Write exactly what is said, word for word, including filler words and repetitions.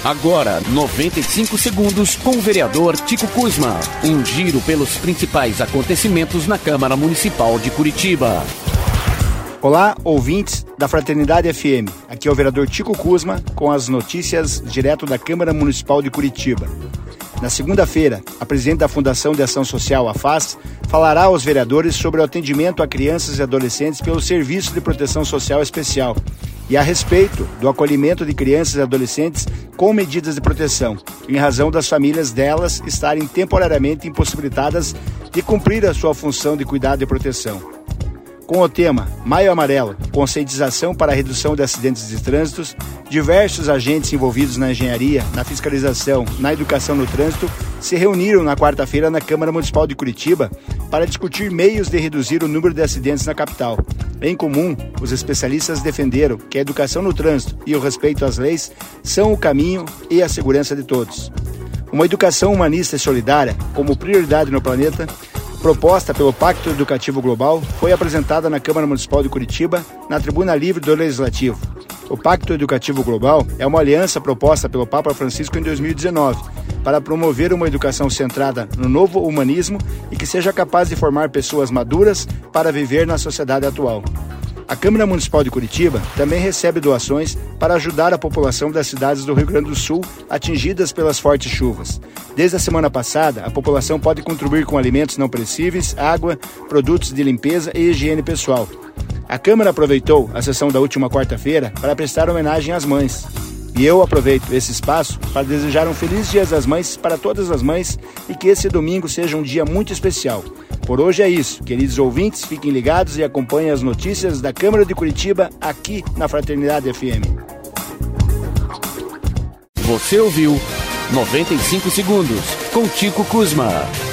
Agora, noventa e cinco segundos com o vereador Tico Kuzma. Um giro pelos principais acontecimentos na Câmara Municipal de Curitiba. Olá, ouvintes da Fraternidade F M. Aqui é o vereador Tico Kuzma com as notícias direto da Câmara Municipal de Curitiba. Na segunda-feira, a presidente da Fundação de Ação Social, a F A S, falará aos vereadores sobre o atendimento a crianças e adolescentes pelo Serviço de Proteção Social Especial e a respeito do acolhimento de crianças e adolescentes com medidas de proteção, em razão das famílias delas estarem temporariamente impossibilitadas de cumprir a sua função de cuidado e proteção. Com o tema Maio Amarelo, conscientização para a redução de acidentes de trânsito, diversos agentes envolvidos na engenharia, na fiscalização, na educação no trânsito, se reuniram na quarta-feira na Câmara Municipal de Curitiba para discutir meios de reduzir o número de acidentes na capital. Em comum, os especialistas defenderam que a educação no trânsito e o respeito às leis são o caminho e a segurança de todos. Uma educação humanista e solidária, como prioridade no planeta, proposta pelo Pacto Educativo Global, foi apresentada na Câmara Municipal de Curitiba, na Tribuna Livre do Legislativo. O Pacto Educativo Global é uma aliança proposta pelo Papa Francisco em dois mil e dezenove, para promover uma educação centrada no novo humanismo e que seja capaz de formar pessoas maduras para viver na sociedade atual. A Câmara Municipal de Curitiba também recebe doações para ajudar a população das cidades do Rio Grande do Sul atingidas pelas fortes chuvas. Desde a semana passada, a população pode contribuir com alimentos não perecíveis, água, produtos de limpeza e higiene pessoal. A Câmara aproveitou a sessão da última quarta-feira para prestar homenagem às mães. E eu aproveito esse espaço para desejar um feliz Dia das Mães para todas as mães e que esse domingo seja um dia muito especial. Por hoje é isso. Queridos ouvintes, fiquem ligados e acompanhem as notícias da Câmara de Curitiba aqui na Fraternidade F M. Você ouviu noventa e cinco segundos com Tico Kuzma.